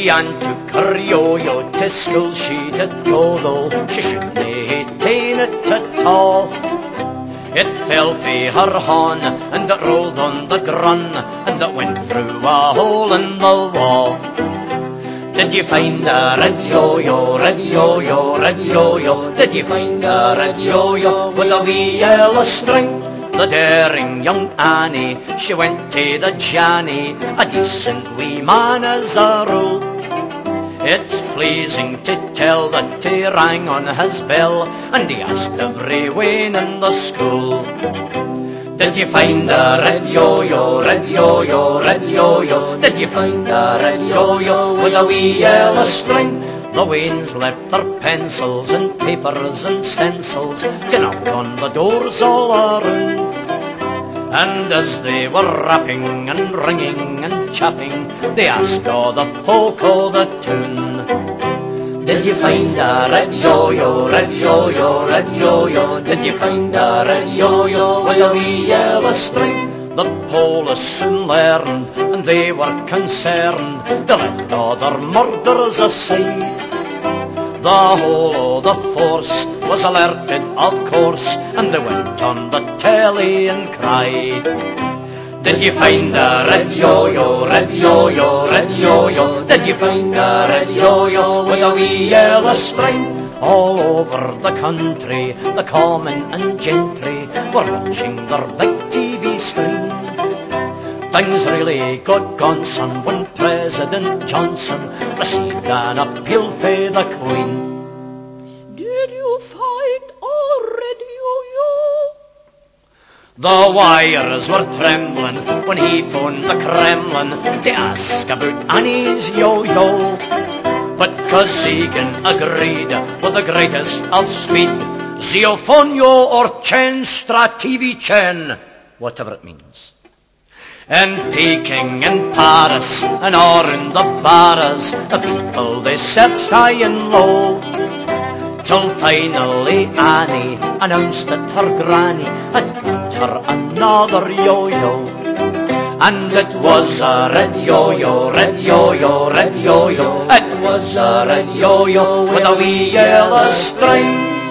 and took her yo-yo to school she did go, though she shouldn't hae ta'en it at all. It fell fae her horn, and it rolled on the grun, and it went through a hole in the wall. Did you find a red yo-yo, red yo-yo, red yo-yo? Did you find a red yo-yo with a wee yellow string? The daring young Annie, she went to the Johnny, a decent wee man as a rule. It's pleasing to tell that he rang on his bell, and he asked every one in the school. Did you find a red yo-yo, red yo-yo, red yo-yo? Did you find a red yo-yo with a wee yellow string? The wains left their pencils and papers and stencils to knock on the doors all around. And as they were rapping and ringing and chapping, they asked all the folk of the town. Did you find a red yo-yo, red yo-yo, red yo-yo? Did you find a red yo-yo with a wee yellow string? The police soon learned, and they were concerned. They left other murders aside. The whole of the force was alerted, of course, and they went on the telly and cried. Did you find a red yo-yo, red yo-yo, red yo-yo? Did you find a red yo-yo with a wee yellow string? All over the country, the common and gentry were watching their big TV screen. Things really got gone, son, when President Johnson received an appeal for the Queen. Did you find a red yo-yo? The wires were trembling when he phoned the Kremlin to ask about Annie's yo-yo. But 'cause Egan agreed with the greatest of speed, Ziofonio or Chen Strativichen, whatever it means. In Peking and Paris and around the barras, the people they searched high and low, till finally Annie announced that her granny had bought her another yo-yo. And it was a red yo-yo, red yo-yo, red yo-yo. It was a red yo-yo with a wee yellow string.